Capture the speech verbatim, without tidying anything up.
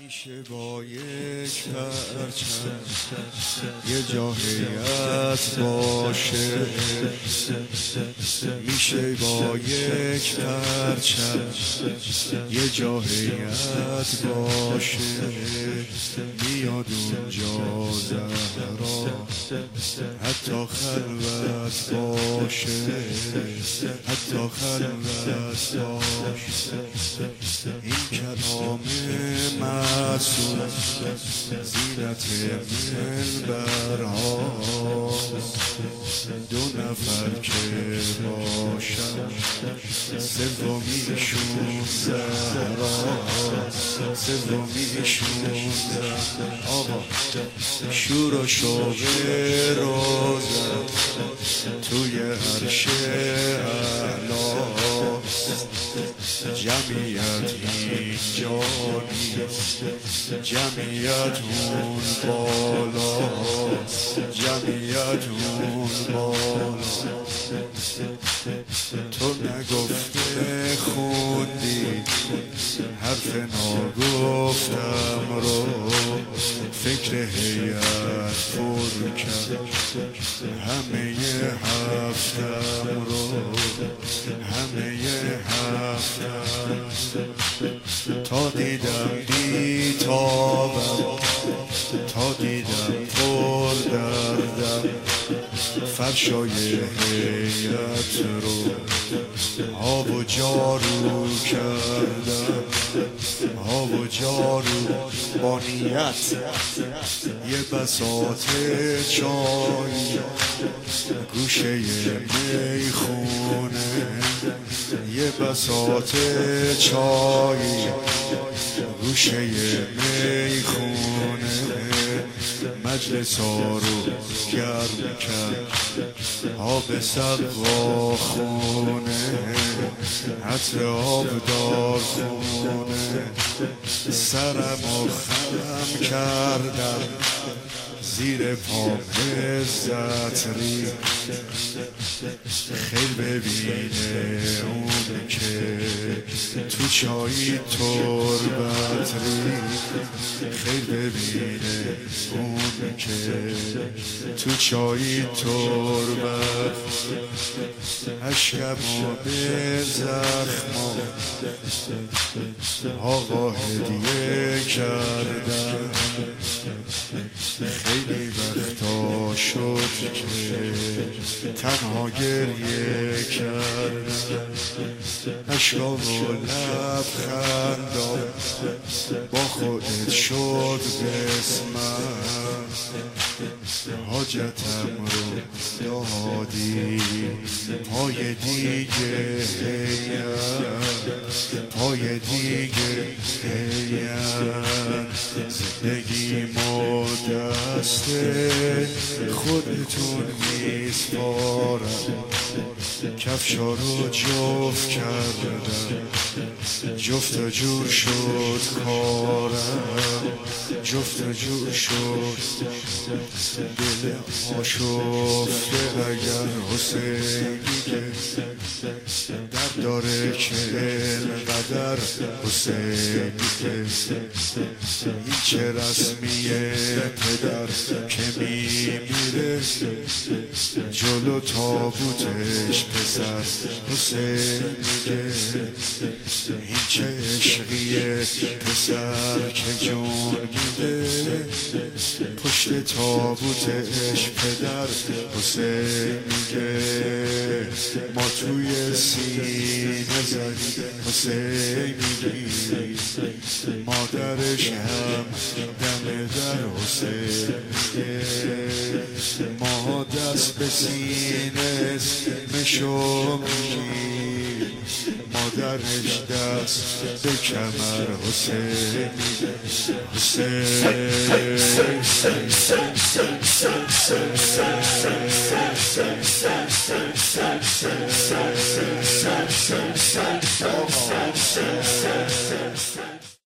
میشه با یک پرچم یه جا هیئت باشه، میشه با یک پرچم یه جا هیئت باشه، میاد اونجا زهرا حتی خلوت باشه، حتی خلوت باشه. این کلام معصوم زینت منبرهاست، دو نفر که باشن سومیشون زهراست، سومیشون آقا شور و شوق روزن توی عرش اعلاست، جمعیت اینجا نیست، جمعیت اون بالاست، جمعیت اون بالاست. تو نگفته خوندی حرف ناگفتم رو، فکر هیئت پر کرد همه هفتم رو، همه هفتم تا دیدم بیتابم، تا دیدم پر دردم، فرشای هیئت رو آب و جارو کردم، آب و جارو با نیت. یه بساط چای گوشه میخونه، یه بساط چای گوشه میخونه، مجلس ها رو گرم کرد آب سقا خونه، عطر آبدار خونه. سرمو خم کردم زیر پام عزت ریخت، خیل ببینه اون که تو چایی تربت ریخت، خیل ببینه اون که تو چایی تربت. اشکمو به زخمو آقا هدیه کردم، خیلی وقتا شد که تنها گریه کردم، اشکا و لبخندام با خودت شد قسمت، حاجتم رو دادی پای دیگه هیئت، پای دیگه هیئت. زندگیمو دست خودتون میسپارم، کفشا رو جفت کردم، جفت و جور شد کارم، جفت و جور شد. دل آشفته اگر حسینی که در داره که اینقدر حسینی که، این چه رسمیه پدر که میمیره جلو تابوتش پسر حسینی که، این چه عشقیه پسر که جون میده پشت تابوتش پدر حسینی که. ما توی سینه زدیم حسینی، مادرش هم دم در حسینی، ما دست به سینه اسمشو میگیم، مادرش دست به کمر حسینی. حسین